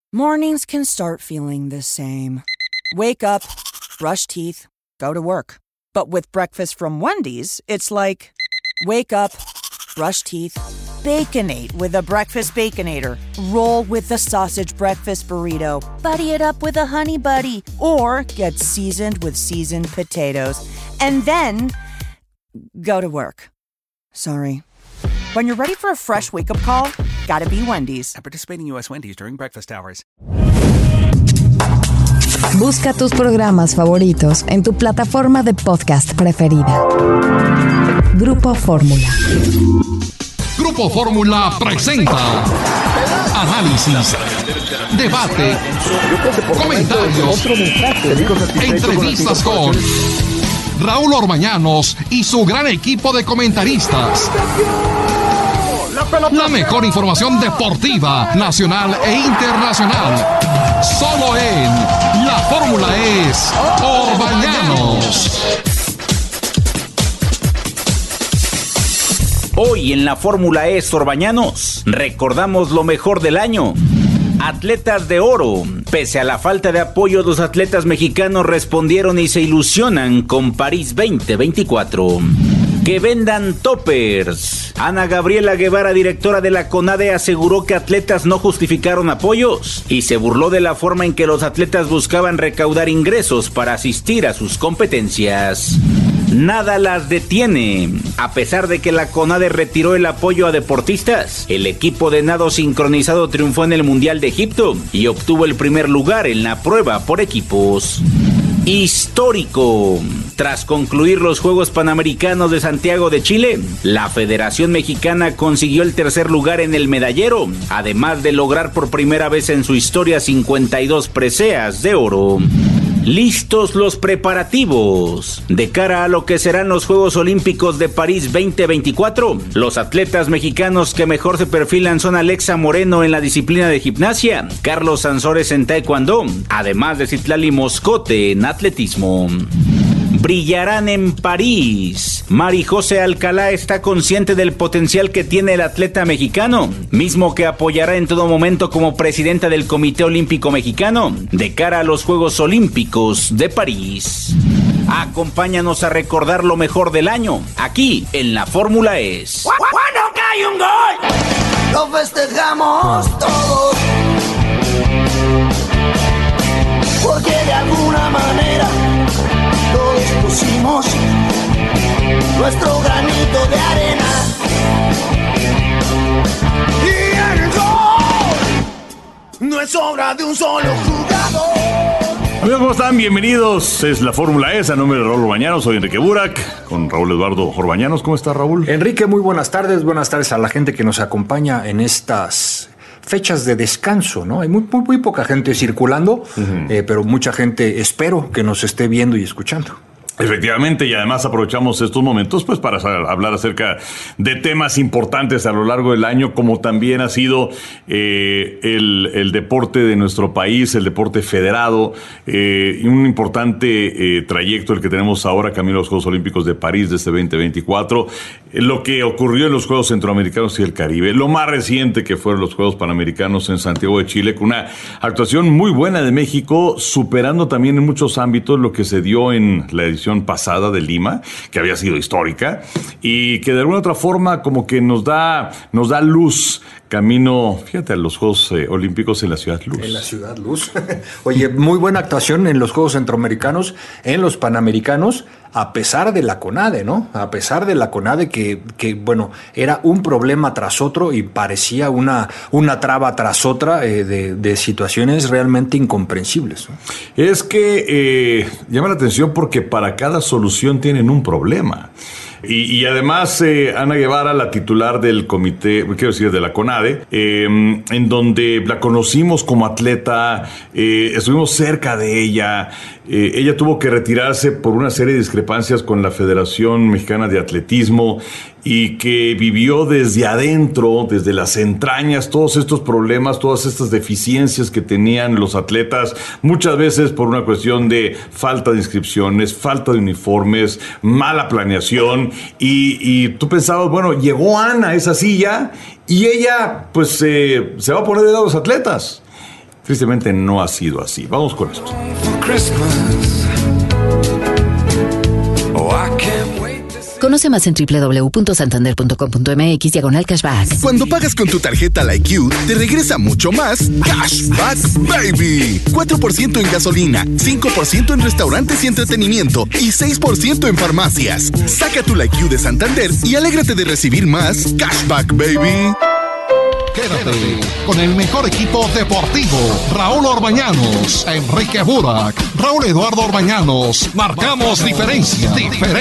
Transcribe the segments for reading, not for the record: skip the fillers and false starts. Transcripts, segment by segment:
Mornings can start feeling the same. Wake up, brush teeth, go to work. But with breakfast from Wendy's, it's like, wake up, brush teeth, Baconate with a breakfast Baconator. Roll with the sausage breakfast burrito. Buddy it up with a honey buddy. Or get seasoned with seasoned potatoes. And then, go to work. Sorry. When you're ready for a fresh wake-up call, gotta be Wendy's. At participating U.S. Wendy's during breakfast hours. Busca tus programas favoritos en tu plataforma de podcast preferida. Grupo Fórmula. Grupo Fórmula presenta análisis, debate, comentarios, entrevistas con Raúl Orbañanos y su gran equipo de comentaristas. La mejor información deportiva, nacional e internacional. Solo en La Fórmula es Orbañanos. Hoy en La Fórmula es Orbañanos recordamos lo mejor del año. Atletas de oro. Pese a la falta de apoyo, los atletas mexicanos respondieron y se ilusionan con París 2024. Que vendan toppers. Ana Gabriela Guevara, directora de la CONADE, aseguró que atletas no justificaron apoyos y se burló de la forma en que los atletas buscaban recaudar ingresos para asistir a sus competencias. Nada las detiene. A pesar de que la CONADE retiró el apoyo a deportistas, el equipo de nado sincronizado triunfó en el Mundial de Egipto y obtuvo el primer lugar en la prueba por equipos. Histórico. Tras concluir los Juegos Panamericanos de Santiago de Chile, la Federación Mexicana consiguió el tercer lugar en el medallero, además de lograr por primera vez en su historia 52 preseas de oro. Listos los preparativos. De cara a lo que serán los Juegos Olímpicos de París 2024, los atletas mexicanos que mejor se perfilan son Alexa Moreno en la disciplina de gimnasia, Carlos Sansores en taekwondo, además de Citlali Moscote en atletismo. Brillarán en París. Mari José Alcalá está consciente del potencial que tiene el atleta mexicano, mismo que apoyará en todo momento como presidenta del Comité Olímpico Mexicano de cara a los Juegos Olímpicos de París. Acompáñanos a recordar lo mejor del año, aquí en La Fórmula es. Cuando cae un gol, lo festejamos todos, porque de alguna manera todos pusimos nuestro granito de arena. Y el gol no es obra de un solo jugador. Amigos, ¿cómo están? Bienvenidos. Es La Fórmula E, a nombre de Raúl Orbañanos. Soy Enrique Burak, con Raúl Eduardo Orbañanos. ¿Cómo está, Raúl? Enrique, muy buenas tardes. Buenas tardes a la gente que nos acompaña en estas fechas de descanso, ¿no? Hay muy poca gente circulando, pero mucha gente, espero, que nos esté viendo y escuchando. Efectivamente, y además aprovechamos estos momentos pues para hablar acerca de temas importantes a lo largo del año, como también ha sido el deporte de nuestro país, el deporte federado, y un importante trayecto el que tenemos ahora camino a los Juegos Olímpicos de París de este 2024, lo que ocurrió en los Juegos Centroamericanos y el Caribe, lo más reciente que fueron los Juegos Panamericanos en Santiago de Chile, con una actuación muy buena de México, superando también en muchos ámbitos lo que se dio en la edición pasada de Lima, que había sido histórica y que de alguna otra forma como que nos da luz camino, fíjate, a los Juegos Olímpicos en la Ciudad Luz. En la Ciudad Luz. Oye, muy buena actuación en los Juegos Centroamericanos, en los Panamericanos, a pesar de la CONADE, ¿no? A pesar de la CONADE que bueno, era un problema tras otro y parecía una traba tras otra de situaciones realmente incomprensibles, ¿no? Es que llama la atención porque para cada solución tienen un problema. Y además Ana Guevara, la titular del comité, quiero decir, de la CONADE, en donde la conocimos como atleta, estuvimos cerca de ella. Ella tuvo que retirarse por una serie de discrepancias con la Federación Mexicana de Atletismo y que vivió desde adentro, desde las entrañas, todos estos problemas, todas estas deficiencias que tenían los atletas, muchas veces por una cuestión de falta de inscripciones, falta de uniformes, mala planeación, y tú pensabas, bueno, llegó Ana a esa silla y ella pues se va a poner de lado a los atletas. Tristemente no ha sido así. Vamos con esto. Conoce más en www.santander.com.mx/cashback. Cuando pagas con tu tarjeta LikeU, te regresa mucho más Cashback Baby. 4% en gasolina, 5% en restaurantes y entretenimiento y 6% en farmacias. Saca tu LikeU de Santander y alégrate de recibir más Cashback Baby. Quédate con el mejor equipo deportivo. Raúl Orbañanos, Enrique Burak, Raúl Eduardo Orbañanos. Marcamos diferencia.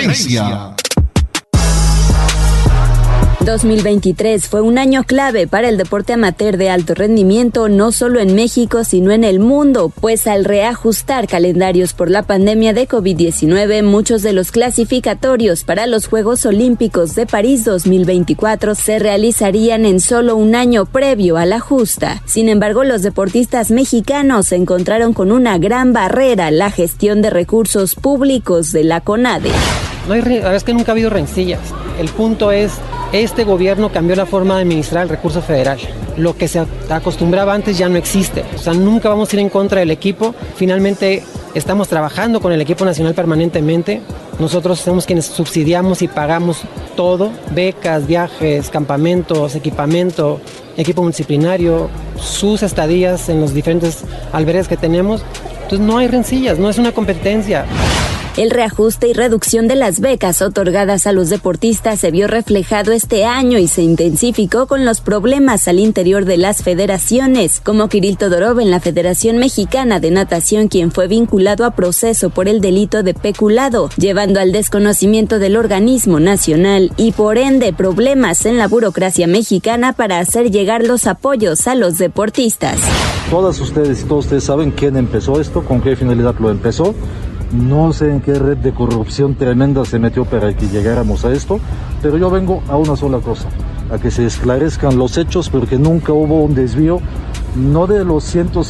2023 fue un año clave para el deporte amateur de alto rendimiento, no solo en México, sino en el mundo, pues al reajustar calendarios por la pandemia de COVID-19, muchos de los clasificatorios para los Juegos Olímpicos de París 2024 se realizarían en solo un año previo a la justa. Sin embargo, los deportistas mexicanos se encontraron con una gran barrera: la gestión de recursos públicos de la CONADE. La verdad es que nunca ha habido rencillas. El punto es, este gobierno cambió la forma de administrar el recurso federal. Lo que se acostumbraba antes ya no existe. O sea, nunca vamos a ir en contra del equipo. Finalmente, estamos trabajando con el equipo nacional permanentemente. Nosotros somos quienes subsidiamos y pagamos todo: becas, viajes, campamentos, equipamiento, equipo multidisciplinario, sus estadías en los diferentes albergues que tenemos. Entonces no hay rencillas, no es una competencia. El reajuste y reducción de las becas otorgadas a los deportistas se vio reflejado este año y se intensificó con los problemas al interior de las federaciones, como Kirill Todorov en la Federación Mexicana de Natación, quien fue vinculado a proceso por el delito de peculado, llevando al desconocimiento del organismo nacional y por ende problemas en la burocracia mexicana para hacer llegar los apoyos a los deportistas. Todos ustedes saben quién empezó esto, con qué finalidad lo empezó. No sé en qué red de corrupción tremenda se metió para que llegáramos a esto, pero yo vengo a una sola cosa: a que se esclarezcan los hechos, porque nunca hubo un desvío, no de los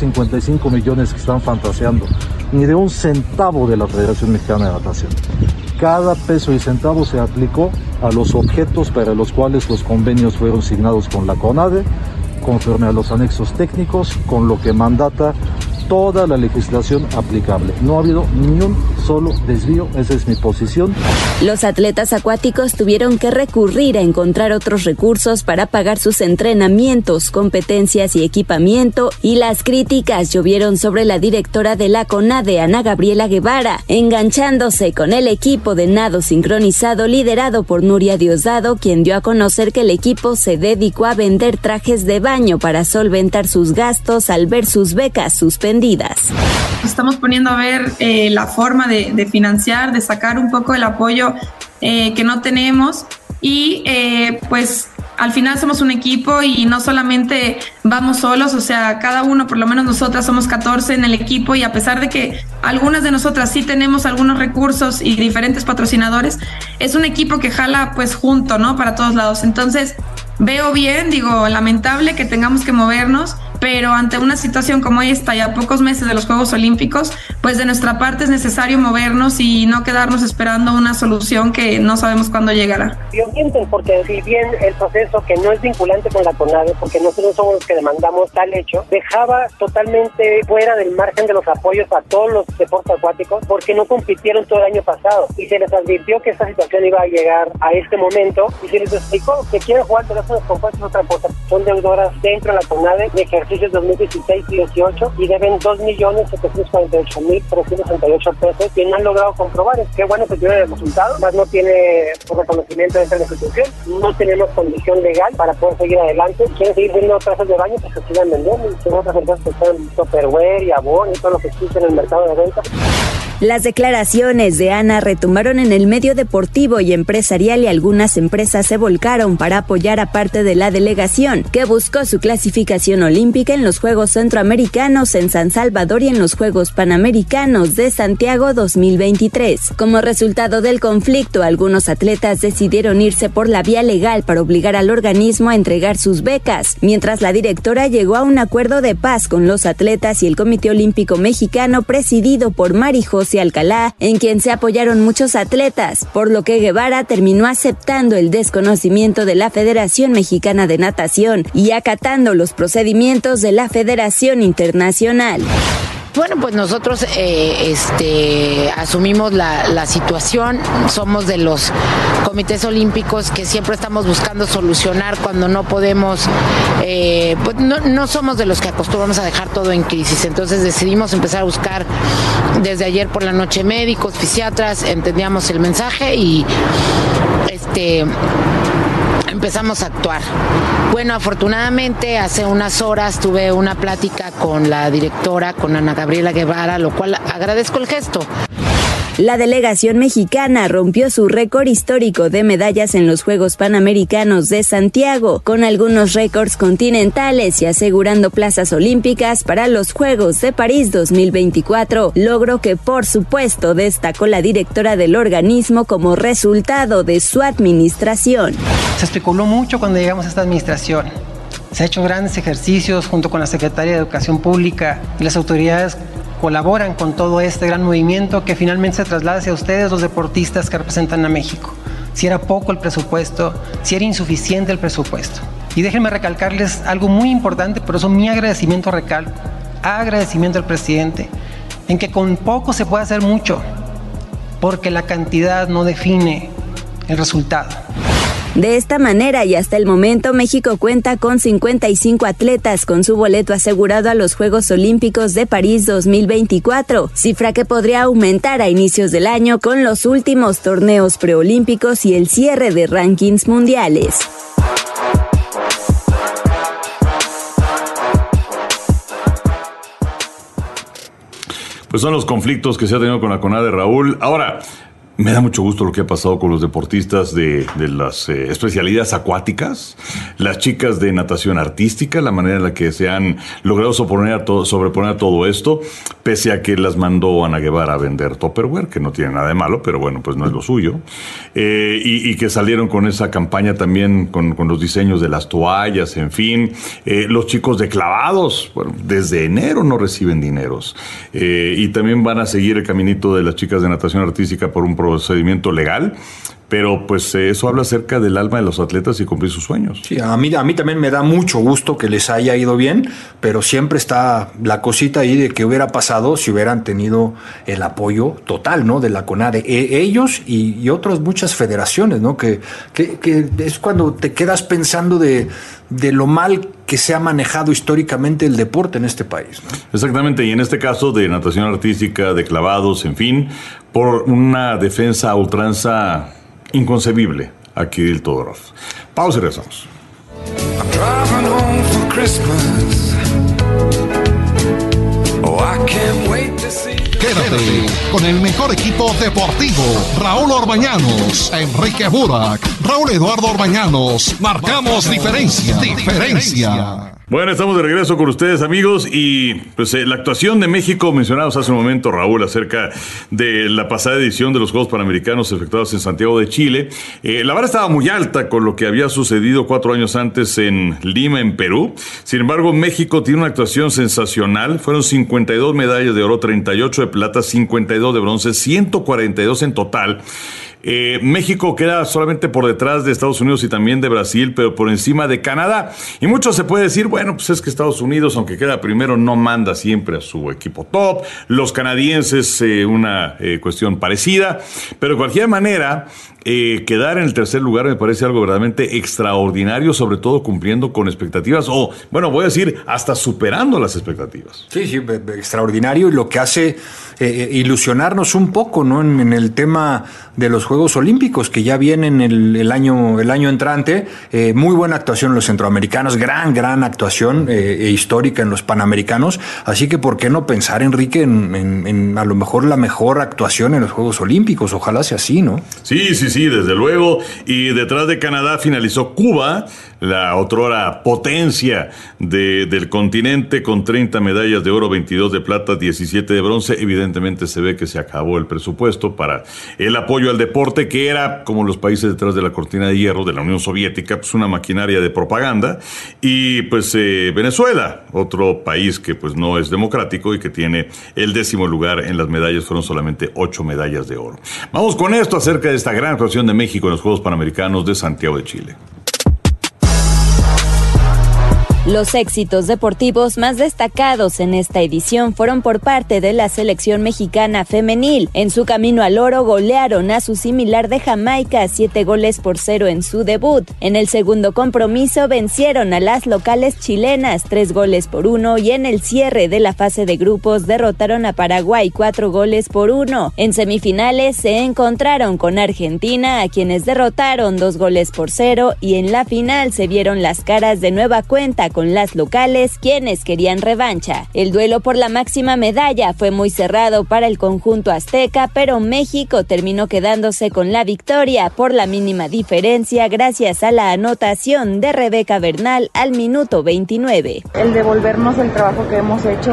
155 millones que están fantaseando, ni de un centavo de la Federación Mexicana de Natación. Cada peso y centavo se aplicó a los objetos para los cuales los convenios fueron signados con la CONADE, conforme a los anexos técnicos, con lo que mandata toda la legislación aplicable. No ha habido ni un solo desvío, esa es mi posición. Los atletas acuáticos tuvieron que recurrir a encontrar otros recursos para pagar sus entrenamientos, competencias y equipamiento, y las críticas llovieron sobre la directora de la CONADE, Ana Gabriela Guevara, enganchándose con el equipo de nado sincronizado liderado por Nuria Diosdado, quien dio a conocer que el equipo se dedicó a vender trajes de baño para solventar sus gastos al ver sus becas suspendidas. Estamos poniendo a ver la forma de financiar, de sacar un poco el apoyo que no tenemos y pues al final somos un equipo y no solamente vamos solos, o sea, cada uno, por lo menos nosotras somos 14 en el equipo, y a pesar de que algunas de nosotras sí tenemos algunos recursos y diferentes patrocinadores, es un equipo que jala pues junto, ¿no? Para todos lados. Entonces veo bien, lamentable que tengamos que movernos, pero ante una situación como esta y a pocos meses de los Juegos Olímpicos, pues de nuestra parte es necesario movernos y no quedarnos esperando una solución que no sabemos cuándo llegará. Yo mienten, porque si bien el proceso, que no es vinculante con la CONADE, porque nosotros somos los que demandamos tal hecho, dejaba totalmente fuera del margen de los apoyos a todos los deportes acuáticos, porque no compitieron todo el año pasado y se les advirtió que esta situación iba a llegar a este momento y se les explicó que quieren jugar teléfonos compuestos otra cosa. Son deudoras dentro de la CONADE de ejercicios 2016 y 18 y deben 2.748.368 pesos que no han logrado comprobar. Qué bueno que tiene el resultado, más no tiene reconocimiento de esta institución, no tenemos condición legal para poder seguir adelante. Quieren seguir vendiendo trazas de baño, pues se sigan vendiendo, y son otras empresas que son Tupperware y Avon y todo lo que existe en el mercado de venta. Las declaraciones de Ana retumbaron en el medio deportivo y empresarial, y algunas empresas se volcaron para apoyar a parte de la delegación que buscó su clasificación olímpica en los Juegos Centroamericanos en San Salvador y en los Juegos Panamericanos de Santiago 2023. Como resultado del conflicto, algunos atletas decidieron irse por la vía legal para obligar al organismo a entregar sus becas, mientras la directora llegó a un acuerdo de paz con los atletas y el Comité Olímpico Mexicano, presidido por María José Rosy Alcalá, en quien se apoyaron muchos atletas, por lo que Guevara terminó aceptando el desconocimiento de la Federación Mexicana de Natación y acatando los procedimientos de la Federación Internacional. Bueno, pues nosotros asumimos la situación, somos de los comités olímpicos que siempre estamos buscando solucionar cuando no podemos, pues no somos de los que acostumbramos a dejar todo en crisis, entonces decidimos empezar a buscar desde ayer por la noche médicos, fisiatras, entendíamos el mensaje y empezamos a actuar. Bueno, afortunadamente hace unas horas tuve una plática con la directora, con Ana Gabriela Guevara, lo cual agradezco el gesto. La delegación mexicana rompió su récord histórico de medallas en los Juegos Panamericanos de Santiago, con algunos récords continentales y asegurando plazas olímpicas para los Juegos de París 2024, logro que por supuesto destacó la directora del organismo como resultado de su administración. Se especuló mucho cuando llegamos a esta administración. Se han hecho grandes ejercicios junto con la Secretaría de Educación Pública y las autoridades colaboran con todo este gran movimiento que finalmente se traslada hacia ustedes, los deportistas que representan a México. Si era poco el presupuesto, si era insuficiente el presupuesto. Y déjenme recalcarles algo muy importante, por eso mi agradecimiento al presidente, en que con poco se puede hacer mucho, porque la cantidad no define el resultado. De esta manera y hasta el momento México cuenta con 55 atletas con su boleto asegurado a los Juegos Olímpicos de París 2024, cifra que podría aumentar a inicios del año con los últimos torneos preolímpicos y el cierre de rankings mundiales. Pues son los conflictos que se ha tenido con la CONADE, Raúl. Ahora, me da mucho gusto lo que ha pasado con los deportistas de las especialidades acuáticas, las chicas de natación artística, la manera en la que se han logrado sobreponer a todo esto, pese a que las mandó Ana Guevara a vender Tupperware, que no tiene nada de malo, pero bueno, pues no es lo suyo, y que salieron con esa campaña también con los diseños de las toallas, en fin. Los chicos de clavados, bueno, desde enero no reciben dineros, y también van a seguir el caminito de las chicas de natación artística por un procedimiento legal, pero pues eso habla acerca del alma de los atletas y cumplir sus sueños. Sí, a mí también me da mucho gusto que les haya ido bien, pero siempre está la cosita ahí de qué hubiera pasado si hubieran tenido el apoyo total, ¿no?, de la CONADE, ellos y otras muchas federaciones, ¿no?, que es cuando te quedas pensando de lo mal que se ha manejado históricamente el deporte en este país, ¿no? Exactamente, y en este caso de natación artística, de clavados, en fin, por una defensa a ultranza inconcebible a Kirill Todorov. Pausa y regresamos. Quédate con el mejor equipo deportivo. Raúl Orbañanos, Enrique Burak, Raúl Eduardo Orbañanos. Marcamos diferencia. Bueno, estamos de regreso con ustedes, amigos, y pues la actuación de México, mencionados hace un momento, Raúl, acerca de la pasada edición de los Juegos Panamericanos efectuados en Santiago de Chile. La vara estaba muy alta con lo que había sucedido 4 años antes en Lima, en Perú. Sin embargo, México tiene una actuación sensacional. Fueron 52 medallas de oro, 38 de plata, 52 de bronce, 142 en total. México queda solamente por detrás de Estados Unidos y también de Brasil, pero por encima de Canadá. Y mucho se puede decir, bueno, pues es que Estados Unidos, aunque queda primero, no manda siempre a su equipo top. Los canadienses, una cuestión parecida. Pero de cualquier manera, quedar en el tercer lugar me parece algo verdaderamente extraordinario, sobre todo cumpliendo con expectativas, o bueno, voy a decir, hasta superando las expectativas. Sí, extraordinario, y lo que hace ilusionarnos un poco, ¿no?, en el tema de los Juegos Olímpicos, que ya vienen el año entrante. Muy buena actuación en los centroamericanos, gran actuación histórica en los panamericanos, así que ¿por qué no pensar, Enrique, en a lo mejor la mejor actuación en los Juegos Olímpicos? Ojalá sea así, ¿no? Sí, Sí, desde luego. Y detrás de Canadá finalizó Cuba, la otrora potencia del continente, con 30 medallas de oro, 22 de plata, 17 de bronce. Evidentemente se ve que se acabó el presupuesto para el apoyo al deporte, que era, como los países detrás de la cortina de hierro de la Unión Soviética, pues una maquinaria de propaganda. Y pues Venezuela, otro país que pues no es democrático y que tiene el 10º lugar en las medallas, fueron solamente 8 medallas de oro. Vamos con esto acerca de esta gran actuación de México en los Juegos Panamericanos de Santiago de Chile. Los éxitos deportivos más destacados en esta edición fueron por parte de la selección mexicana femenil. En su camino al oro golearon a su similar de Jamaica 7-0 en su debut. En el segundo compromiso vencieron a las locales chilenas 3-1 y en el cierre de la fase de grupos derrotaron a Paraguay 4-1. En semifinales se encontraron con Argentina, a quienes derrotaron 2-0, y en la final se vieron las caras de nueva cuenta con las locales, quienes querían revancha. El duelo por la máxima medalla fue muy cerrado para el conjunto azteca, pero México terminó quedándose con la victoria por la mínima diferencia gracias a la anotación de Rebeca Bernal al minuto 29. El devolvernos el trabajo que hemos hecho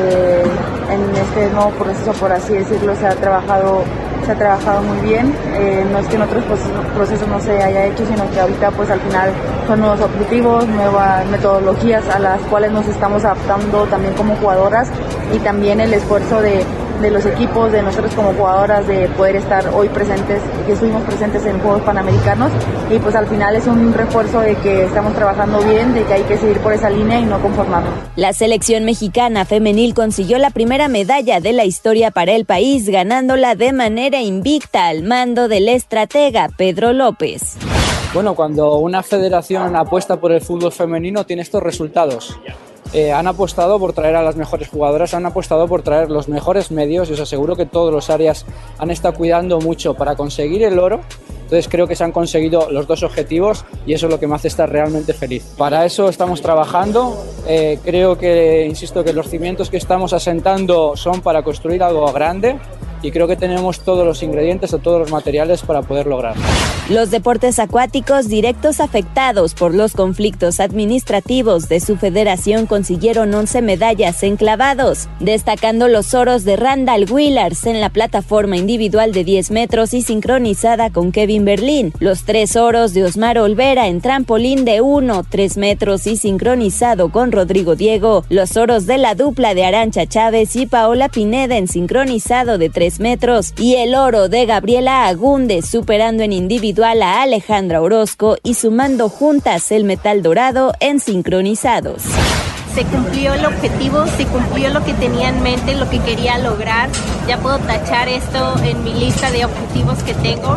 en este nuevo proceso, por así decirlo, se ha trabajado muy bien. No es que en otros procesos no se haya hecho, sino que ahorita pues al final son nuevos objetivos, nuevas metodologías a las cuales nos estamos adaptando también como jugadoras, y también el esfuerzo de los equipos, de nosotros como jugadoras, de poder estar hoy presentes, que estuvimos presentes en Juegos Panamericanos, y pues al final es un refuerzo de que estamos trabajando bien, de que hay que seguir por esa línea y no conformarnos. La selección mexicana femenil consiguió la primera medalla de la historia para el país, ganándola de manera invicta al mando del estratega Pedro López. Bueno, cuando una federación apuesta por el fútbol femenino tiene estos resultados. Han apostado por traer a las mejores jugadoras, han apostado por traer los mejores medios, y os aseguro que todas las áreas han estado cuidando mucho para conseguir el oro. Entonces creo que se han conseguido los dos objetivos y eso es lo que me hace estar realmente feliz. Para eso estamos trabajando. Creo que, insisto, que los cimientos que estamos asentando son para construir algo grande, y creo que tenemos todos los ingredientes o todos los materiales para poder lograrlo. Los deportes acuáticos directos afectados por los conflictos administrativos de su federación consiguieron 11 medallas en clavados, destacando los oros de Randall Willars en la plataforma individual de 10 metros y sincronizada con Kevin Berlín, los 3 oros de Osmar Olvera en trampolín de 3 metros y sincronizado con Rodrigo Diego, los oros de la dupla de Arantxa Chávez y Paola Pineda en sincronizado de 3 metros, y el oro de Gabriela Agúndez superando en individual a Alejandra Orozco y sumando juntas el metal dorado en sincronizados. Se cumplió el objetivo, se cumplió lo que tenía en mente, lo que quería lograr. Ya puedo tachar esto en mi lista de objetivos que tengo.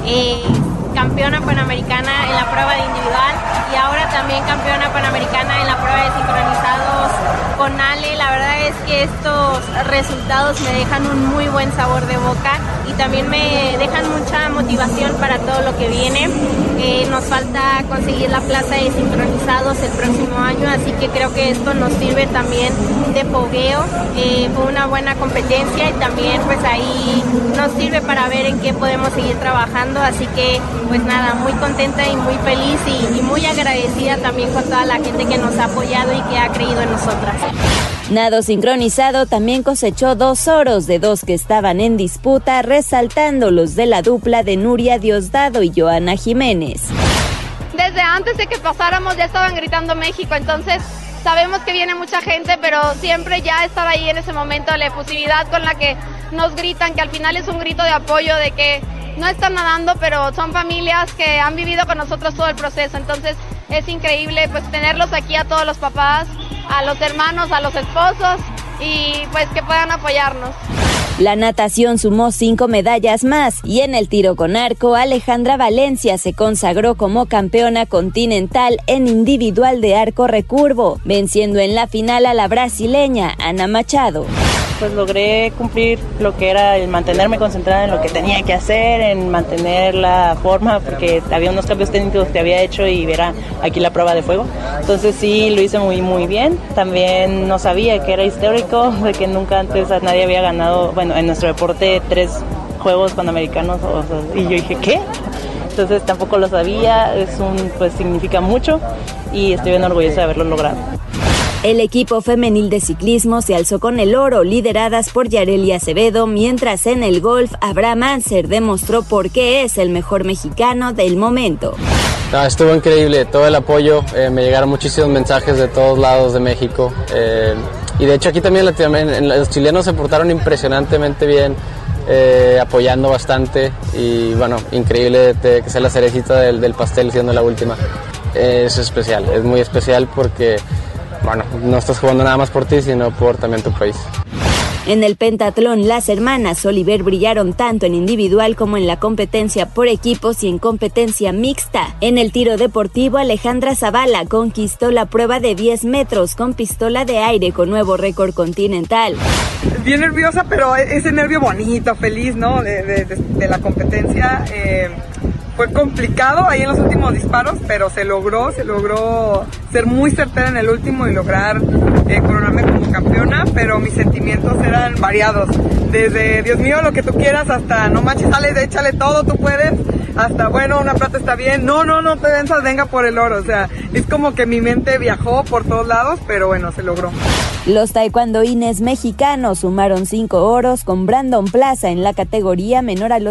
Campeona panamericana en la prueba de individual y ahora también campeona panamericana en la prueba de sincronizados con Ale. La verdad es que estos resultados me dejan un muy buen sabor de boca y también me dejan mucha motivación para todo lo que viene. Nos falta conseguir la plaza de sincronizados el próximo año, así que creo que esto nos sirve también de fogueo. Fue una buena competencia y también pues ahí nos sirve para ver en qué podemos seguir trabajando, así que pues nada, muy contenta y muy feliz y muy agradecida también con toda la gente que nos ha apoyado y que ha creído en nosotras. Nado sincronizado también cosechó 2 oros de 2 que estaban en disputa, resaltando los de la dupla de Nuria Diosdado y Joana Jiménez. Desde antes de que pasáramos ya estaban gritando México, entonces sabemos que viene mucha gente, pero siempre ya estar ahí en ese momento, la efusividad con la que nos gritan, que al final es un grito de apoyo, de que no están nadando, pero son familias que han vivido con nosotros todo el proceso, entonces es increíble pues tenerlos aquí, a todos los papás, a los hermanos, a los esposos, y pues que puedan apoyarnos. La natación sumó 5 medallas más y en el tiro con arco, Alejandra Valencia se consagró como campeona continental en individual de arco recurvo, venciendo en la final a la brasileña Ana Machado. Pues logré cumplir lo que era el mantenerme concentrada en lo que tenía que hacer, en mantener la forma, porque había unos cambios técnicos que había hecho y verá aquí la prueba de fuego. Entonces sí, lo hice muy bien. También no sabía que era histórico, de que nunca antes nadie había ganado, bueno, en nuestro deporte 3 Juegos Panamericanos, y yo dije, ¿qué? Entonces tampoco lo sabía, pues significa mucho y estoy bien orgullosa de haberlo logrado. El equipo femenil de ciclismo se alzó con el oro, lideradas por Yareli Acevedo, mientras en el golf Abraham Anser demostró por qué es el mejor mexicano del momento. Estuvo increíble, todo el apoyo, me llegaron muchísimos mensajes de todos lados de México y de hecho aquí también los chilenos se portaron impresionantemente bien, apoyando bastante y bueno, increíble que sea la cerecita del pastel siendo la última. Es especial, es muy especial porque bueno, no estás jugando nada más por ti, sino por también tu país. En el pentatlón, las hermanas Oliver brillaron tanto en individual como en la competencia por equipos y en competencia mixta. En el tiro deportivo, Alejandra Zavala conquistó la prueba de 10 metros con pistola de aire con nuevo récord continental. Bien nerviosa, pero ese nervio bonito, feliz, ¿no? De la competencia. Fue complicado ahí en los últimos disparos, pero se logró ser muy certera en el último y lograr coronarme como campeona, pero mis sentimientos eran variados. Desde, Dios mío, lo que tú quieras, hasta no manches, échale todo, tú puedes, hasta, bueno, una plata está bien, no te venzas, venga por el oro. O sea, es como que mi mente viajó por todos lados, pero bueno, se logró. Los taekwondoines mexicanos sumaron 5 oros con Brandon Plaza en la categoría menor a los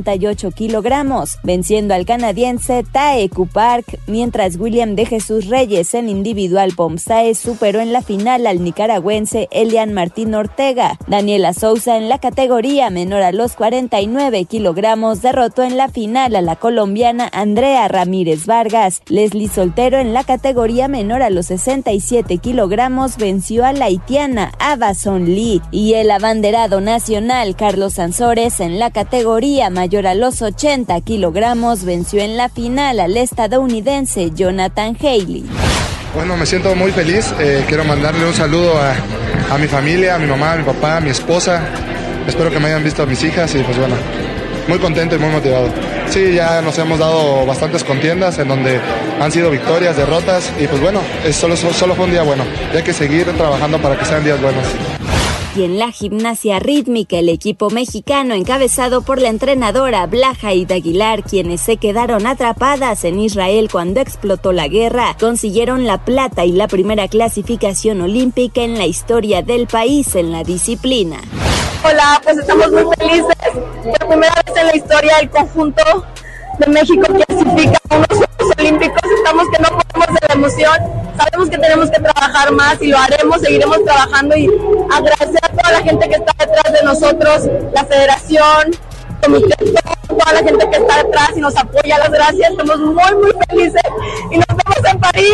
58 kilogramos, venciendo al canadiense Tae Ku Park, mientras William de Jesús Reyes en individual Pomsae superó en la final al nicaragüense Elian Martín Ortega. Daniela Souza en la categoría menor a los 49 kilogramos derrotó en la final a la colombiana Andrea Ramírez Vargas. Leslie Soltero en la categoría menor a los 67 kilogramos venció a la haitiana Abason Lee, y el abanderado nacional Carlos Sansores en la categoría mayor a los 80 kilogramos venció en la final al estadounidense Jonathan Haley. Bueno, me siento muy feliz, quiero mandarle un saludo a mi familia, a mi mamá, a mi papá, a mi esposa, espero que me hayan visto a mis hijas y pues bueno, muy contento y muy motivado. Sí, ya nos hemos dado bastantes contiendas en donde han sido victorias, derrotas y pues bueno, solo fue un día bueno. Y hay que seguir trabajando para que sean días buenos. Y en la gimnasia rítmica, el equipo mexicano encabezado por la entrenadora Blajaid Aguilar, quienes se quedaron atrapadas en Israel cuando explotó la guerra, consiguieron la plata y la primera clasificación olímpica en la historia del país en la disciplina. Hola, pues estamos muy felices. Por primera vez en la historia el conjunto de México clasifica a unos Juegos Olímpicos. Estamos que no podemos de la emoción. Sabemos que tenemos que trabajar más y lo haremos, seguiremos trabajando y agradecer a toda la gente que está detrás de nosotros, la federación, comité, toda la gente que está detrás y nos apoya. Las gracias, estamos muy felices y nos vemos en París.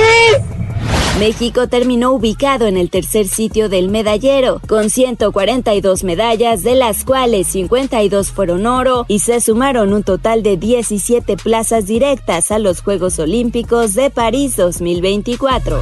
México terminó ubicado en el tercer sitio del medallero, con 142 medallas, de las cuales 52 fueron oro, y se sumaron un total de 17 plazas directas a los Juegos Olímpicos de París 2024.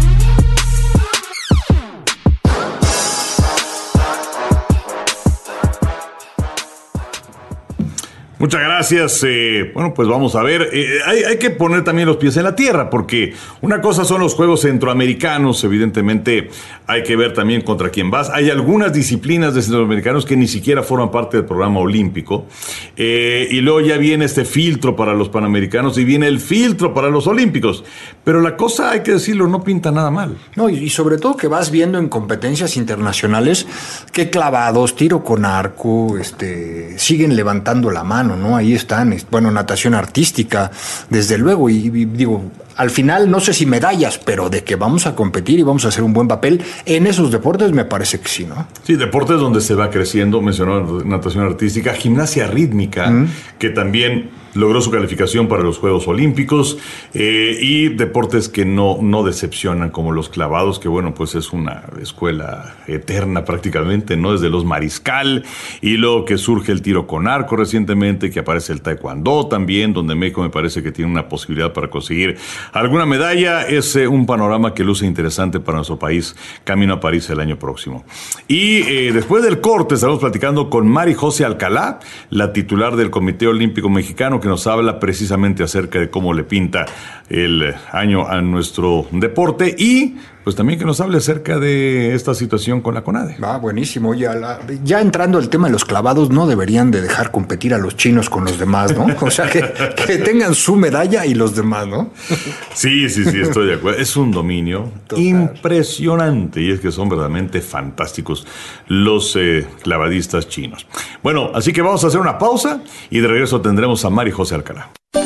Muchas gracias. Bueno, pues vamos a ver. Hay que poner también los pies en la tierra, porque una cosa son los Juegos Centroamericanos. Evidentemente hay que ver también contra quién vas. Hay algunas disciplinas de centroamericanos que ni siquiera forman parte del programa olímpico. Y luego ya viene este filtro para los panamericanos y viene el filtro para los olímpicos. Pero la cosa, hay que decirlo, no pinta nada mal. No, y sobre todo que vas viendo en competencias internacionales que clavados, tiro con arco, siguen levantando la mano, ¿no? Ahí están, bueno, natación artística, desde luego, y digo, al final no sé si medallas, pero de que vamos a competir y vamos a hacer un buen papel en esos deportes, me parece que sí, ¿no? Sí, deportes donde se va creciendo, mencionó natación artística, gimnasia rítmica, que también logró su calificación para los Juegos Olímpicos, y deportes que no decepcionan, como los clavados, que bueno, pues es una escuela eterna prácticamente, ¿no? Desde los mariscal, y luego que surge el tiro con arco recientemente, que aparece el taekwondo también, donde México me parece que tiene una posibilidad para conseguir alguna medalla. Es un panorama que luce interesante para nuestro país, camino a París el año próximo. Y después del corte estaremos platicando con Mari José Alcalá, la titular del Comité Olímpico Mexicano, que nos habla precisamente acerca de cómo le pinta el año a nuestro deporte, y pues también que nos hable acerca de esta situación con la CONADE. Buenísimo. Ya entrando al tema de los clavados, no deberían de dejar competir a los chinos con los demás, ¿no? O sea, que tengan su medalla y los demás, ¿no? Sí, estoy de acuerdo. Es un dominio impresionante y es que son verdaderamente fantásticos los clavadistas chinos. Bueno, así que vamos a hacer una pausa y de regreso tendremos a Mari José Alcalá.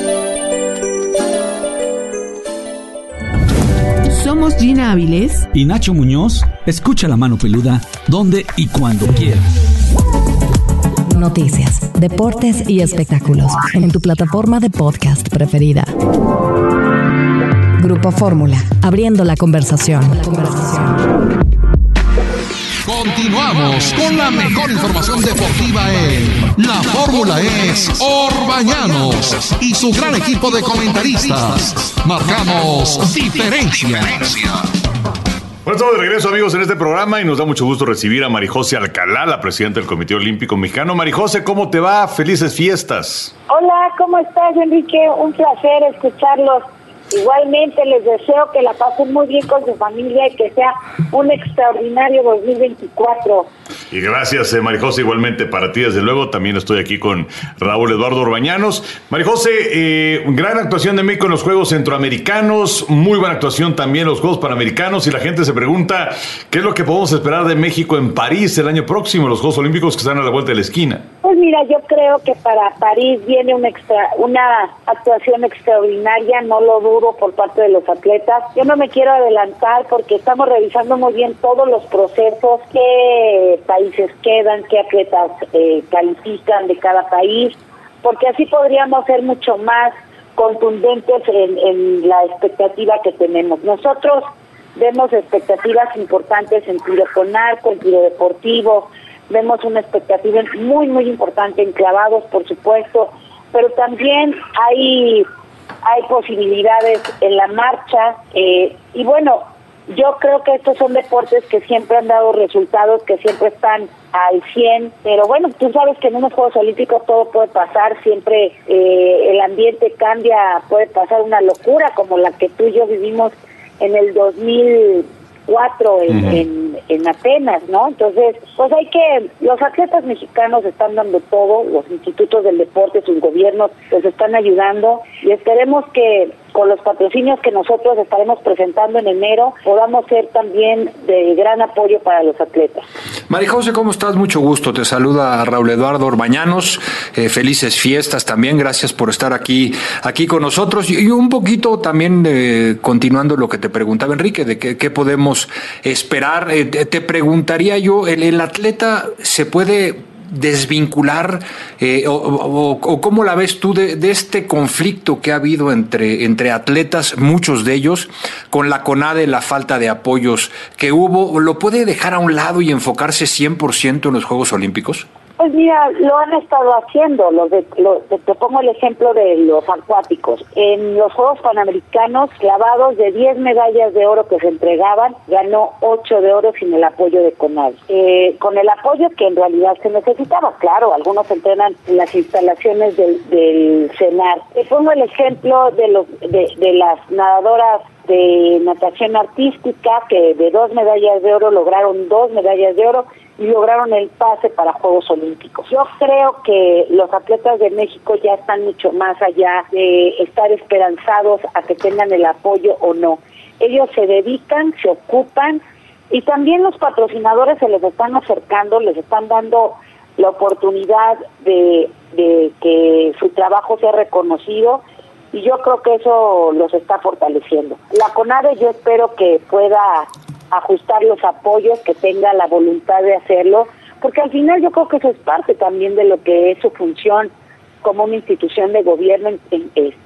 Somos Gina Avilés y Nacho Muñoz. Escucha La Mano Peluda donde y cuando quieras. Noticias, deportes y espectáculos en tu plataforma de podcast preferida. Grupo Fórmula, abriendo la conversación. Continuamos con la mejor información deportiva en La Fórmula es Orbañanos y su gran equipo de comentaristas. Marcamos diferencia. Bueno, estamos de regreso, amigos, en este programa y nos da mucho gusto recibir a Mari José Alcalá, la presidenta del Comité Olímpico Mexicano. Mari José, ¿cómo te va? Felices fiestas. Hola, ¿cómo estás, Enrique? Un placer escucharlos. Igualmente les deseo que la pasen muy bien con su familia y que sea un extraordinario 2024. Y gracias, Mari José, igualmente para ti, desde luego. También estoy aquí con Raúl Eduardo Orbañanos. Mari José, gran actuación de México en los Juegos Centroamericanos, muy buena actuación también en los Juegos Panamericanos, y la gente se pregunta qué es lo que podemos esperar de México en París el año próximo, los Juegos Olímpicos que están a la vuelta de la esquina. Pues mira, yo creo que para París viene una actuación extraordinaria, no lo dudo, por parte de los atletas. Yo no me quiero adelantar porque estamos revisando muy bien todos los procesos, qué países quedan, qué atletas califican de cada país, porque así podríamos ser mucho más contundentes en la expectativa que tenemos. Nosotros vemos expectativas importantes en tiro con arco, en tiro deportivo, vemos una expectativa muy, muy importante en clavados, por supuesto, pero también hay posibilidades en la marcha, y bueno, yo creo que estos son deportes que siempre han dado resultados, que siempre están al 100, pero bueno, tú sabes que en unos Juegos Olímpicos todo puede pasar, siempre el ambiente cambia, puede pasar una locura como la que tú y yo vivimos en el 2004 en Atenas, ¿no? Entonces, pues los atletas mexicanos están dando todo, los institutos del deporte, sus gobiernos los están ayudando, y esperemos que con los patrocinios que nosotros estaremos presentando en enero podamos ser también de gran apoyo para los atletas. Mari José, ¿cómo estás? Mucho gusto, te saluda Raúl Eduardo Orbañanos, felices fiestas también, gracias por estar aquí con nosotros, y un poquito también continuando lo que te preguntaba Enrique, de qué podemos esperar. Te preguntaría yo, ¿el atleta se puede desvincular o cómo la ves tú de este conflicto que ha habido entre atletas, muchos de ellos, con la CONADE, la falta de apoyos que hubo? ¿Lo puede dejar a un lado y enfocarse 100% en los Juegos Olímpicos? Pues mira, lo han estado haciendo. Te pongo el ejemplo de los acuáticos. En los Juegos Panamericanos, clavados, de 10 medallas de oro que se entregaban, ganó 8 de oro sin el apoyo de CONADE. Con el apoyo que en realidad se necesitaba. Claro, algunos entrenan en las instalaciones del CENAR. Te pongo el ejemplo de las nadadoras de natación artística, que de 2 medallas de oro lograron 2 medallas de oro y lograron el pase para Juegos Olímpicos. Yo creo que los atletas de México ya están mucho más allá de estar esperanzados a que tengan el apoyo o no. Ellos se dedican, se ocupan, y también los patrocinadores se les están acercando, les están dando la oportunidad de que su trabajo sea reconocido, y yo creo que eso los está fortaleciendo. La CONADE, yo espero que pueda ajustar los apoyos, que tenga la voluntad de hacerlo, porque al final yo creo que eso es parte también de lo que es su función como una institución de gobierno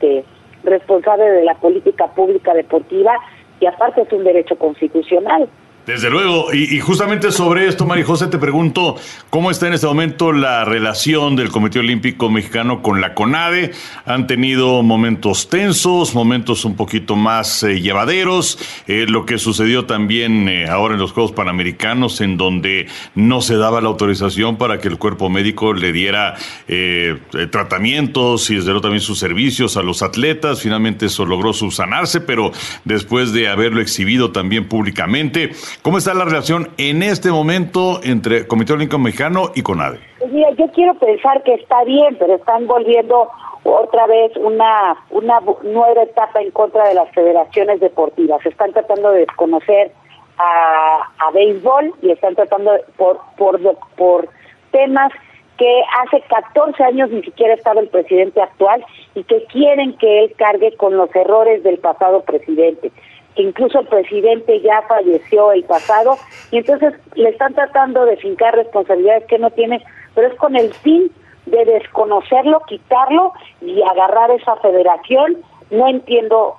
responsable de la política pública deportiva, y aparte es un derecho constitucional. Desde luego, y justamente sobre esto, María José, te pregunto, ¿cómo está en este momento la relación del Comité Olímpico Mexicano con la CONADE? ¿Han tenido momentos tensos, momentos un poquito más llevaderos? Lo que sucedió también ahora en los Juegos Panamericanos, en donde no se daba la autorización para que el cuerpo médico le diera tratamientos y desde luego también sus servicios a los atletas. Finalmente eso logró subsanarse, pero después de haberlo exhibido también públicamente, ¿cómo está la relación en este momento entre Comité Olímpico Mexicano y CONADE? Pues mira, yo quiero pensar que está bien, pero están volviendo otra vez una nueva etapa en contra de las federaciones deportivas. Están tratando de desconocer a béisbol y están tratando por temas que hace 14 años ni siquiera estaba el presidente actual y que quieren que él cargue con los errores del pasado presidente. Que incluso el presidente ya falleció el pasado, y entonces le están tratando de fincar responsabilidades que no tiene, pero es con el fin de desconocerlo, quitarlo y agarrar esa federación. No entiendo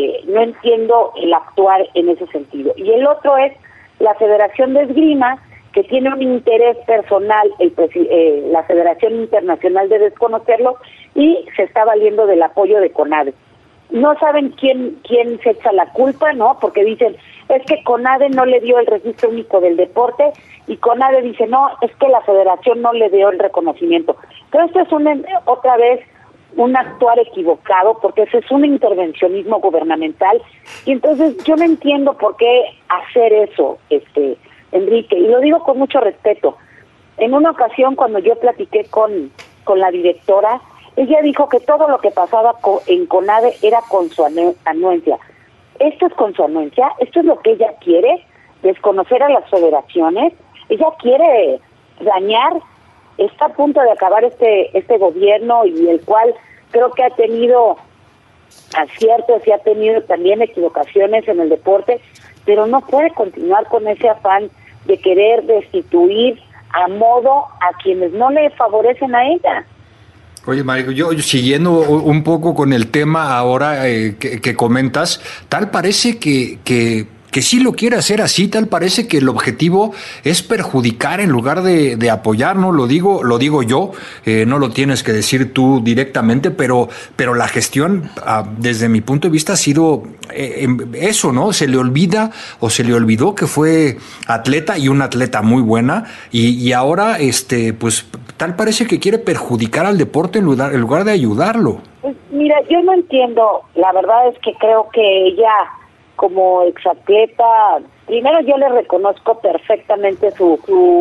el actuar en ese sentido. Y el otro es la Federación de Esgrima, que tiene un interés personal, la Federación Internacional, de desconocerlo, y se está valiendo del apoyo de CONADE. No saben quién se echa la culpa, ¿no? Porque dicen, es que CONADE no le dio el registro único del deporte, y CONADE dice, no, es que la federación no le dio el reconocimiento. Pero esto es otra vez un actuar equivocado, porque ese es un intervencionismo gubernamental, y entonces yo no entiendo por qué hacer eso, Enrique, y lo digo con mucho respeto. En una ocasión, cuando yo platiqué con la directora, ella dijo que todo lo que pasaba en CONADE era con su anuencia. ¿Esto es con su anuencia? ¿Esto es lo que ella quiere? ¿Desconocer a las federaciones? Ella quiere dañar. Está a punto de acabar este gobierno, y el cual creo que ha tenido aciertos y ha tenido también equivocaciones en el deporte, pero no puede continuar con ese afán de querer destituir a modo a quienes no le favorecen a ella. Oye, Mario, yo siguiendo un poco con el tema ahora que comentas, tal parece que sí lo quiere hacer así, tal parece que el objetivo es perjudicar en lugar de apoyar, ¿no? Lo digo yo, no lo tienes que decir tú directamente, pero la gestión, desde mi punto de vista, ha sido eso, ¿no? Se le olvida o se le olvidó que fue atleta, y una atleta muy buena, y ahora, pues, tal parece que quiere perjudicar al deporte en lugar de ayudarlo. Pues mira, yo no entiendo, la verdad es que creo que ella, como exatleta, primero yo le reconozco perfectamente sus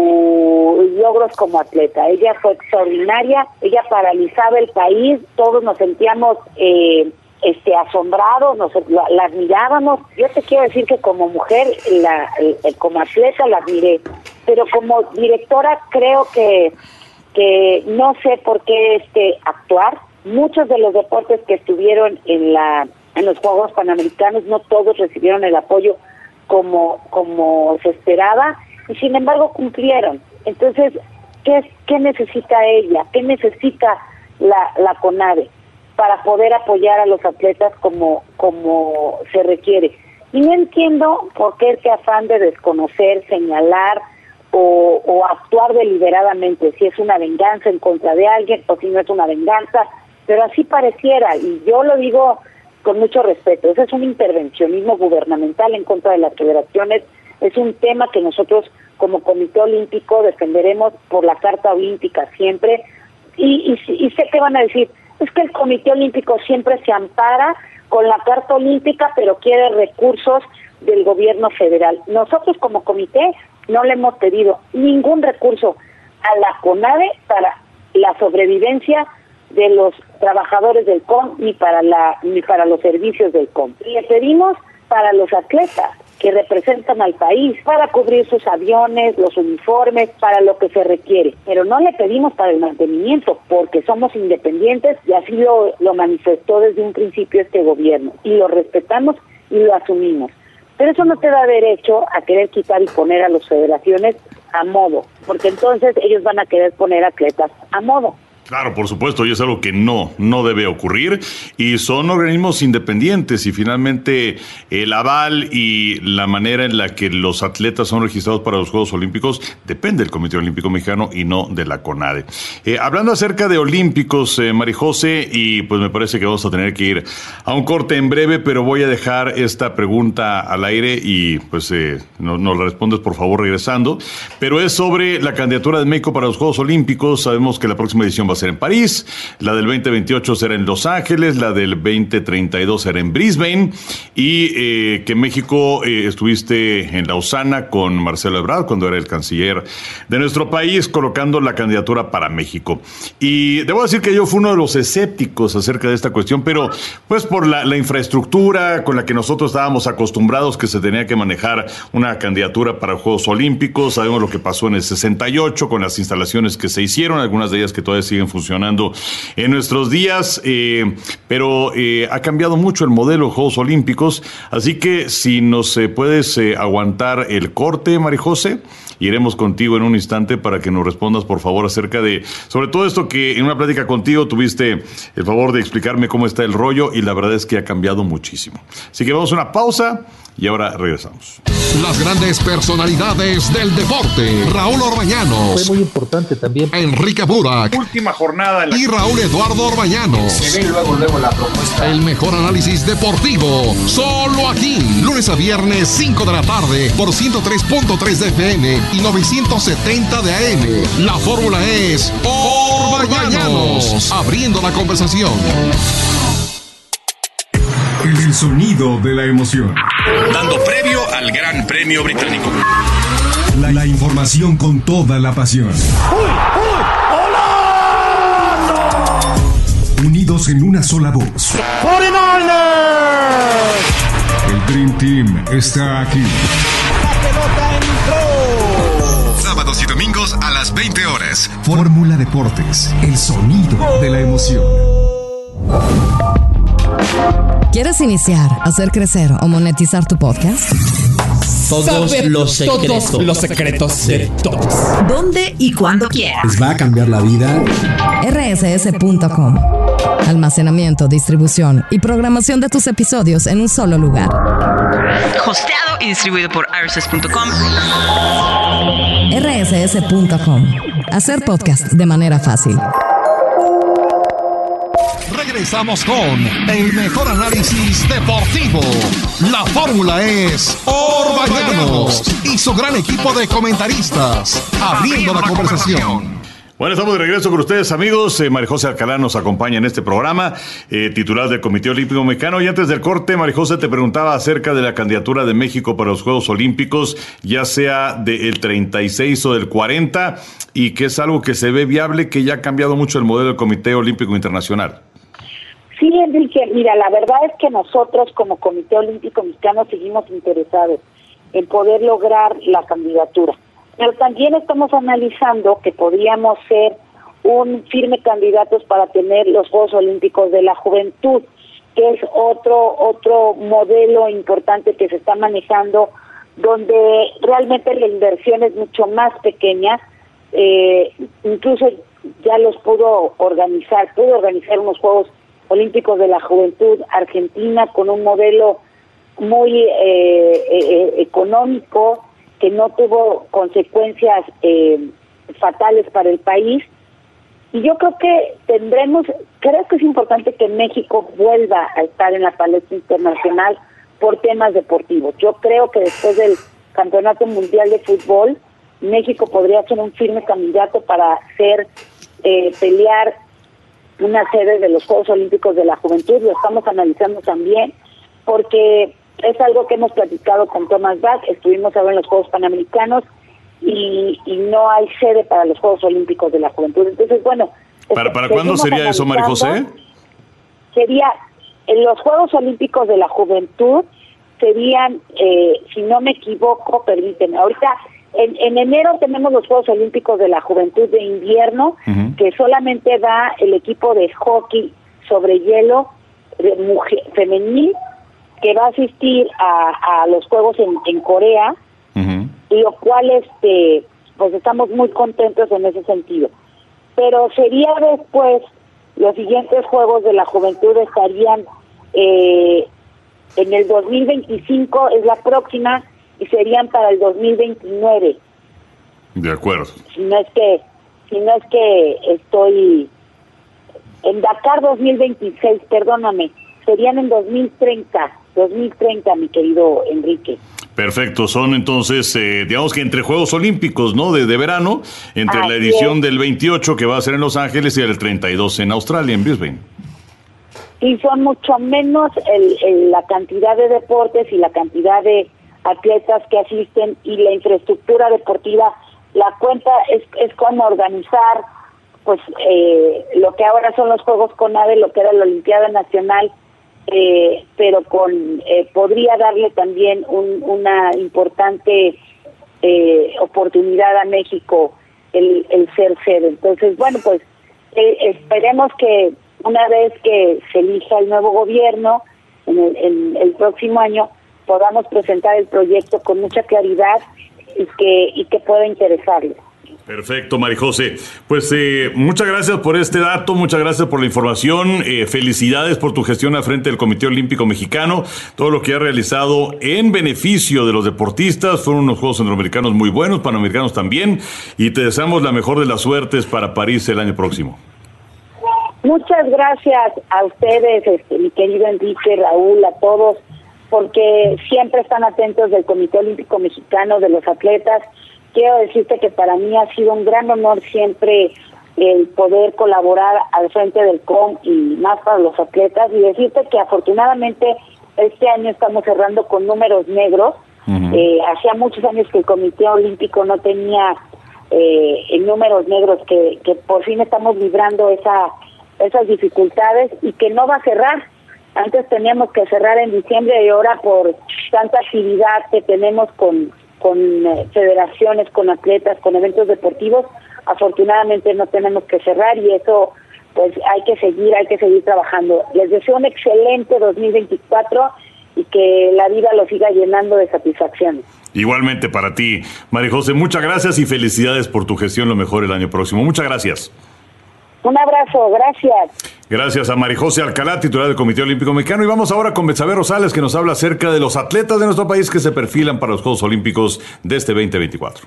logros como atleta. Ella fue extraordinaria, ella paralizaba el país, todos nos sentíamos asombrados, la admirábamos. Yo te quiero decir que como mujer, como atleta la admiré, pero como directora creo que no sé por qué actuar. Muchos de los deportes que estuvieron en los Juegos Panamericanos, no todos recibieron el apoyo como se esperaba, y sin embargo cumplieron. Entonces, ¿qué necesita ella? ¿Qué necesita la CONADE para poder apoyar a los atletas como se requiere? Y no entiendo por qué este afán de desconocer, señalar o actuar deliberadamente, si es una venganza en contra de alguien o si no es una venganza, pero así pareciera, y yo lo digo con mucho respeto. Ese es un intervencionismo gubernamental en contra de las federaciones. Es un tema que nosotros como Comité Olímpico defenderemos por la Carta Olímpica siempre, y sé que van a decir, es que el Comité Olímpico siempre se ampara con la Carta Olímpica, pero quiere recursos del gobierno federal. Nosotros como comité no le hemos pedido ningún recurso a la CONADE para la sobrevivencia de los trabajadores del CON, ni para los servicios del CON. Le pedimos para los atletas que representan al país, para cubrir sus aviones, los uniformes, para lo que se requiere. Pero no le pedimos para el mantenimiento, porque somos independientes, y así lo manifestó desde un principio este gobierno, y lo respetamos y lo asumimos. Pero eso no te da derecho a querer quitar y poner a las federaciones a modo, porque entonces ellos van a querer poner atletas a modo. Claro, por supuesto, y es algo que no debe ocurrir, y son organismos independientes, y finalmente el aval y la manera en la que los atletas son registrados para los Juegos Olímpicos depende del Comité Olímpico Mexicano y no de la CONADE. Hablando acerca de olímpicos, Marijose, y pues me parece que vamos a tener que ir a un corte en breve, pero voy a dejar esta pregunta al aire y pues nos la respondes por favor regresando, pero es sobre la candidatura de México para los Juegos Olímpicos. Sabemos que la próxima edición va a ser en París, la del 2028 será en Los Ángeles, la del 2032 será en Brisbane, y que México estuviste en Lausana con Marcelo Ebrard cuando era el canciller de nuestro país, colocando la candidatura para México. Y debo decir que yo fui uno de los escépticos acerca de esta cuestión, pero pues por la infraestructura con la que nosotros estábamos acostumbrados que se tenía que manejar una candidatura para Juegos Olímpicos. Sabemos lo que pasó en el 68 con las instalaciones que se hicieron, algunas de ellas que todavía siguen funcionando en nuestros días, pero ha cambiado mucho el modelo de Juegos Olímpicos, así que si nos puedes aguantar el corte, Marijose, iremos contigo en un instante para que nos respondas por favor acerca de, sobre todo esto que en una plática contigo tuviste el favor de explicarme cómo está el rollo, y la verdad es que ha cambiado muchísimo. Así que vamos a una pausa y ahora regresamos. Las grandes personalidades del deporte. Raúl Orbañanos. Fue muy importante también. Enrique Burak. Última jornada. Y Raúl Eduardo Orbañanos. Se ve luego la propuesta. El mejor análisis deportivo. Solo aquí. Lunes a viernes, 5 de la tarde. Por 103.3 de FM y 970 de AM. La fórmula es Orbañanos. Abriendo la conversación. El sonido de la emoción. Dando previo al Gran Premio Británico. La información con toda la pasión. Unidos en una sola voz. El Dream Team está aquí. La pelota entró. Sábados y domingos a las 20 horas. Fórmula Deportes. El sonido de la emoción. ¿Quieres iniciar, hacer crecer o monetizar tu podcast? Todos los secretos de todos. ¿Dónde y cuándo quieras? Les va a cambiar la vida. rss.com. Almacenamiento, distribución y programación de tus episodios en un solo lugar. Hosteado y distribuido por rss.com. rss.com. Hacer podcast de manera fácil. Regresamos con el mejor análisis deportivo. La fórmula es Orbañanos y su gran equipo de comentaristas, abriendo la conversación. Bueno, estamos de regreso con ustedes, amigos. Marijose Alcalá nos acompaña en este programa, titular del Comité Olímpico Mexicano. Y antes del corte, Marijose, te preguntaba acerca de la candidatura de México para los Juegos Olímpicos, ya sea del 36 o del 40, y que es algo que se ve viable, que ya ha cambiado mucho el modelo del Comité Olímpico Internacional. Sí, Enrique, mira, la verdad es que nosotros como Comité Olímpico Mexicano seguimos interesados en poder lograr la candidatura. Pero también estamos analizando que podríamos ser un firme candidatos para tener los Juegos Olímpicos de la Juventud, que es otro modelo importante que se está manejando, donde realmente la inversión es mucho más pequeña, incluso ya los pudo organizar unos Juegos Olímpicos de la Juventud Argentina con un modelo muy económico, que no tuvo consecuencias fatales para el país. Y yo creo que creo que es importante que México vuelva a estar en la palestra internacional por temas deportivos. Yo creo que después del Campeonato Mundial de Fútbol, México podría ser un firme candidato para pelear una sede de los Juegos Olímpicos de la Juventud. Lo estamos analizando también porque es algo que hemos platicado con Thomas Bach. Estuvimos ahora en los Juegos Panamericanos y no hay sede para los Juegos Olímpicos de la Juventud. Entonces, bueno... ¿Para cuándo sería eso, Marijose? Sería en los Juegos Olímpicos de la Juventud, serían, si no me equivoco, permíteme, ahorita en enero tenemos los Juegos Olímpicos de la Juventud de invierno, que solamente va el equipo de hockey sobre hielo de mujer femenil, que va a asistir a los Juegos en Corea, y lo cual pues estamos muy contentos en ese sentido. pero sería después, los siguientes Juegos de la Juventud estarían en el 2025, es la próxima, y serían para el 2029. De acuerdo. Si no es que estoy en Dakar 2026, perdóname, serían en 2030, mi querido Enrique. Perfecto, son entonces, digamos que entre Juegos Olímpicos, ¿no? De verano, entre la edición del 28 que va a ser en Los Ángeles y el 32 en Australia, en Brisbane. Y son mucho menos la cantidad de deportes y la cantidad de atletas que asisten y la infraestructura deportiva. La cuenta es como organizar pues lo que ahora son los Juegos CONADE, lo que era la Olimpiada Nacional, pero podría darle también una importante oportunidad a México el ser sede. Entonces, bueno, pues esperemos que una vez que se elija el nuevo gobierno en el próximo año, podamos presentar el proyecto con mucha claridad y que pueda interesarles. Perfecto, Marijose. Pues muchas gracias por este dato, muchas gracias por la información, felicidades por tu gestión al frente del Comité Olímpico Mexicano, todo lo que has realizado en beneficio de los deportistas. Fueron unos Juegos Centroamericanos muy buenos, Panamericanos también, y te deseamos la mejor de las suertes para París el año próximo. Muchas gracias a ustedes, mi querido Enrique, Raúl, a todos, porque siempre están atentos del Comité Olímpico Mexicano, de los atletas. Quiero decirte que para mí ha sido un gran honor siempre el poder colaborar al frente del COM y más para los atletas, y decirte que afortunadamente este año estamos cerrando con números negros. Hacía muchos años que el Comité Olímpico no tenía números negros, que por fin estamos librando esas dificultades y que no va a cerrar. Antes teníamos que cerrar en diciembre y ahora por tanta actividad que tenemos con federaciones, con atletas, con eventos deportivos, afortunadamente no tenemos que cerrar, y eso pues hay que seguir trabajando. Les deseo un excelente 2024 y que la vida lo siga llenando de satisfacciones. Igualmente para ti, Marijose, muchas gracias y felicidades por tu gestión, lo mejor el año próximo. Muchas gracias. Un abrazo, gracias. Gracias a Marijose Alcalá, titular del Comité Olímpico Mexicano. Y vamos ahora con Betsabe Rosales, que nos habla acerca de los atletas de nuestro país que se perfilan para los Juegos Olímpicos de este 2024.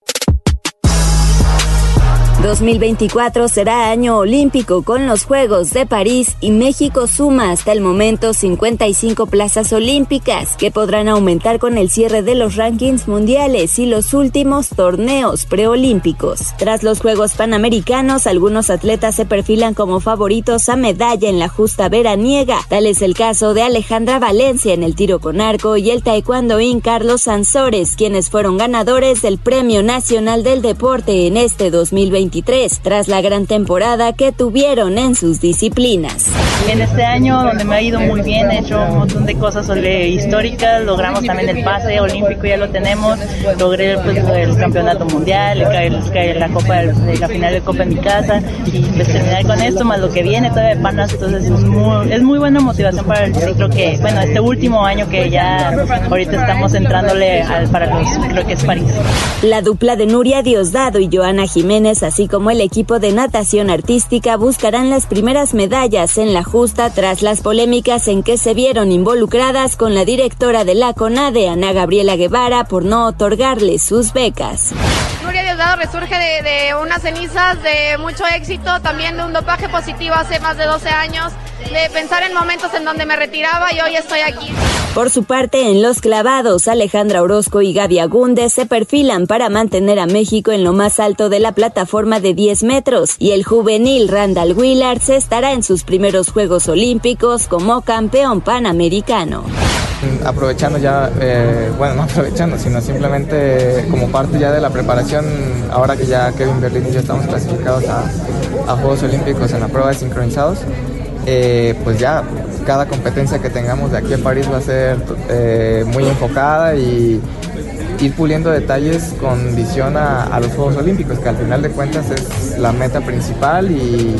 2024 será año olímpico con los Juegos de París y México suma hasta el momento 55 plazas olímpicas que podrán aumentar con el cierre de los rankings mundiales y los últimos torneos preolímpicos. Tras los Juegos Panamericanos, algunos atletas se perfilan como favoritos a medalla en la justa veraniega. Tal es el caso de Alejandra Valencia en el tiro con arco y el taekwondoín Carlos Sansores, quienes fueron ganadores del Premio Nacional del Deporte en este 2023, tras la gran temporada que tuvieron en sus disciplinas. En este año, donde me ha ido muy bien, he hecho un montón de cosas históricas, logramos también el pase olímpico, ya lo tenemos, logré pues, el campeonato mundial, la copa, la final de Copa en mi casa, y pues terminar con esto, más lo que viene todavía de Panas, entonces es muy buena motivación para el ciclo que, bueno, este último año que ya ahorita estamos entrándole creo que es París. La dupla de Nuria Diosdado y Joana Jiménez, así como el equipo de natación artística, buscarán las primeras medallas en la justa tras las polémicas en que se vieron involucradas con la directora de la CONADE, Ana Gabriela Guevara, por no otorgarle sus becas. Nuria Diosdado resurge de unas cenizas de mucho éxito, también de un dopaje positivo hace más de 12 años, de pensar en momentos en donde me retiraba y hoy estoy aquí. Por su parte, en los clavados, Alejandra Orozco y Gaby Agúndez se perfilan para mantener a México en lo más alto de la plataforma de 10 metros y el juvenil Randall Willards estará en sus primeros Juegos Olímpicos como campeón panamericano. Aprovechando ya, no aprovechando, sino simplemente como parte ya de la preparación, ahora que ya Kevin Berlín y yo estamos clasificados a Juegos Olímpicos en la prueba de sincronizados, pues ya cada competencia que tengamos de aquí a París va a ser muy enfocada y ir puliendo detalles con visión a los Juegos Olímpicos, que al final de cuentas es la meta principal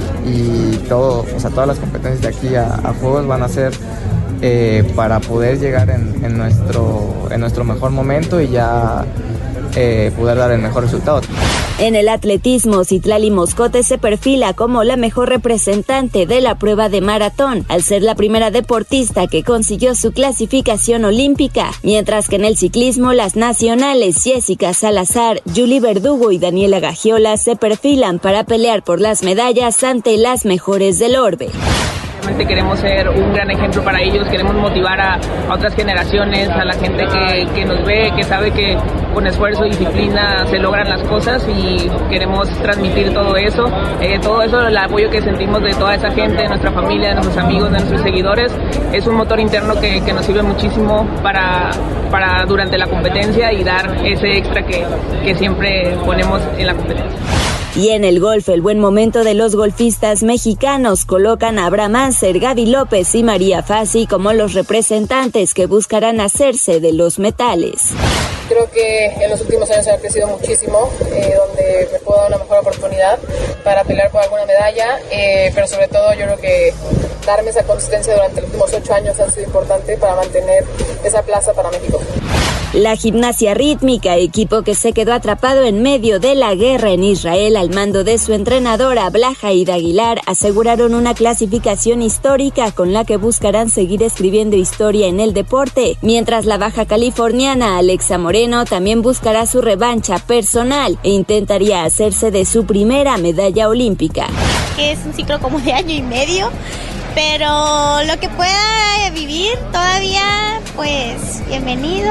y todo, o sea, todas las competencias de aquí a Juegos van a ser para poder llegar en nuestro mejor momento y ya poder dar el mejor resultado. En el atletismo, Citlali Moscote se perfila como la mejor representante de la prueba de maratón, al ser la primera deportista que consiguió su clasificación olímpica, mientras que en el ciclismo las nacionales Jessica Salazar, Julie Verdugo y Daniela Gagiola se perfilan para pelear por las medallas ante las mejores del orbe. Realmente queremos ser un gran ejemplo para ellos, queremos motivar a otras generaciones, a la gente que nos ve, que sabe que con esfuerzo y disciplina se logran las cosas y queremos transmitir todo eso, el apoyo que sentimos de toda esa gente, de nuestra familia, de nuestros amigos, de nuestros seguidores, es un motor interno que nos sirve muchísimo para durante la competencia y dar ese extra que siempre ponemos en la competencia. Y en el golf, el buen momento de los golfistas mexicanos colocan a Abraham Ancer, Gaby López y María Fassi como los representantes que buscarán hacerse de los metales. Creo que en los últimos años ha crecido muchísimo, donde me puedo dar una mejor oportunidad para pelear por alguna medalla, pero sobre todo yo creo que darme esa consistencia durante los últimos 8 años ha sido importante para mantener esa plaza para México. La gimnasia rítmica, equipo que se quedó atrapado en medio de la guerra en Israel al mando de su entrenadora Blajaida Aguilar, aseguraron una clasificación histórica con la que buscarán seguir escribiendo historia en el deporte, mientras la baja californiana Alexa Moreno también buscará su revancha personal e intentaría hacerse de su primera medalla olímpica. Es un ciclo como de año y medio, pero lo que pueda vivir todavía, pues bienvenido.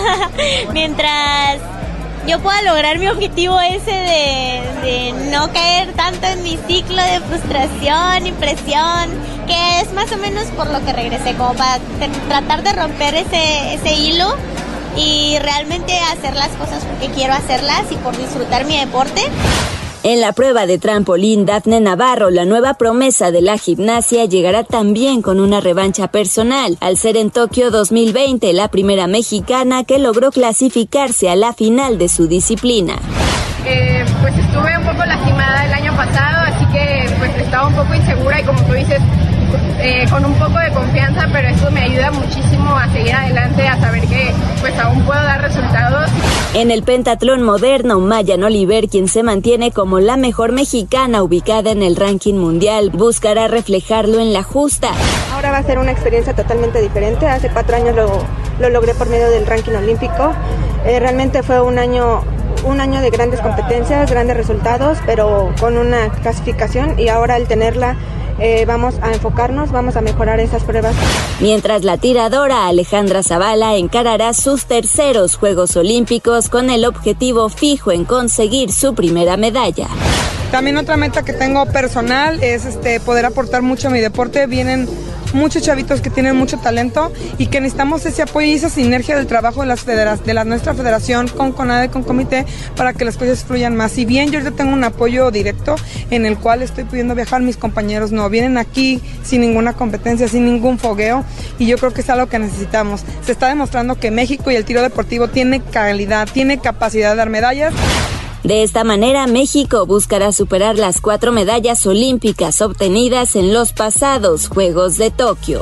Mientras yo pueda lograr mi objetivo ese de no caer tanto en mi ciclo de frustración y presión, que es más o menos por lo que regresé, como para tratar de romper ese hilo y realmente hacer las cosas porque quiero hacerlas y por disfrutar mi deporte. En la prueba de trampolín, Dafne Navarro, la nueva promesa de la gimnasia, llegará también con una revancha personal, al ser en Tokio 2020 la primera mexicana que logró clasificarse a la final de su disciplina. Pues estuve un poco lastimada el año pasado, así que pues estaba un poco insegura y como tú dices, con un poco de confianza, pero eso me ayuda muchísimo a seguir adelante, a saber que pues aún puedo dar resultados. En el pentatlón moderno, Mayan Oliver, quien se mantiene como la mejor mexicana ubicada en el ranking mundial, buscará reflejarlo en la justa. Ahora va a ser una experiencia totalmente diferente. Hace 4 años lo logré por medio del ranking olímpico. Realmente fue un año de grandes competencias, grandes resultados, pero con una clasificación, y ahora al tenerla vamos a enfocarnos, vamos a mejorar esas pruebas. Mientras la tiradora Alejandra Zavala encarará sus terceros Juegos Olímpicos con el objetivo fijo en conseguir su primera medalla. También otra meta que tengo personal es poder aportar mucho a mi deporte. Vienen muchos chavitos que tienen mucho talento y que necesitamos ese apoyo y esa sinergia del trabajo de nuestra federación con CONADE, con comité, para que las cosas fluyan más. Si bien yo tengo un apoyo directo en el cual estoy pudiendo viajar, mis compañeros no, vienen aquí sin ninguna competencia, sin ningún fogueo, y yo creo que es algo que necesitamos. Se está demostrando que México y el tiro deportivo tiene calidad, tiene capacidad de dar medallas. De esta manera, México buscará superar las 4 medallas olímpicas obtenidas en los pasados Juegos de Tokio.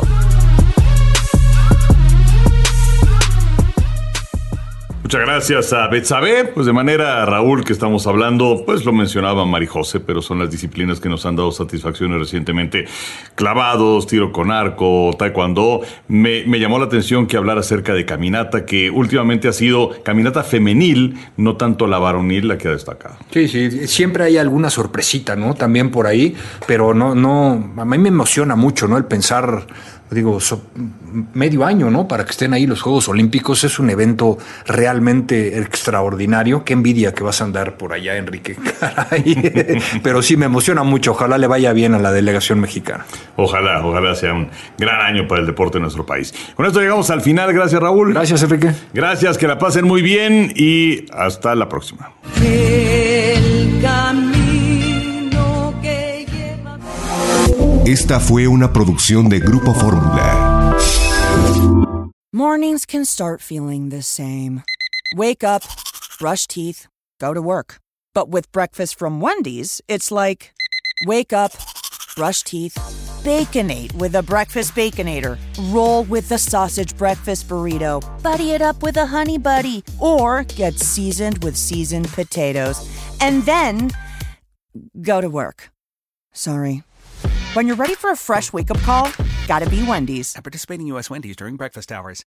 Muchas gracias a Betsabe. Pues de manera, Raúl, que estamos hablando, pues lo mencionaba Marijose, pero son las disciplinas que nos han dado satisfacciones recientemente. Clavados, tiro con arco, taekwondo. Me llamó la atención que hablar acerca de caminata, que últimamente ha sido caminata femenil, no tanto la varonil la que ha destacado. Sí, siempre hay alguna sorpresita, ¿no? También por ahí, pero no, a mí me emociona mucho, ¿no? El pensar, medio año, ¿no? Para que estén ahí los Juegos Olímpicos. Es un evento realmente extraordinario. Qué envidia que vas a andar por allá, Enrique. Caray. Pero sí, me emociona mucho. Ojalá le vaya bien a la delegación mexicana. Ojalá sea un gran año para el deporte en nuestro país. Con esto llegamos al final. Gracias, Raúl. Gracias, Enrique. Gracias, que la pasen muy bien y hasta la próxima. El camino que lleva... Esta fue una producción de Grupo Fórmula. Mornings can start feeling the same. Wake up, brush teeth, go to work. But with breakfast from Wendy's, it's like, wake up, brush teeth, Baconate with a Breakfast Baconator. Roll with the Sausage Breakfast Burrito. Buddy it up with a Honey Buddy. Or get seasoned with seasoned potatoes. And then go to work. Sorry. When you're ready for a fresh wake-up call, gotta be Wendy's. At participating U.S. Wendy's during breakfast hours.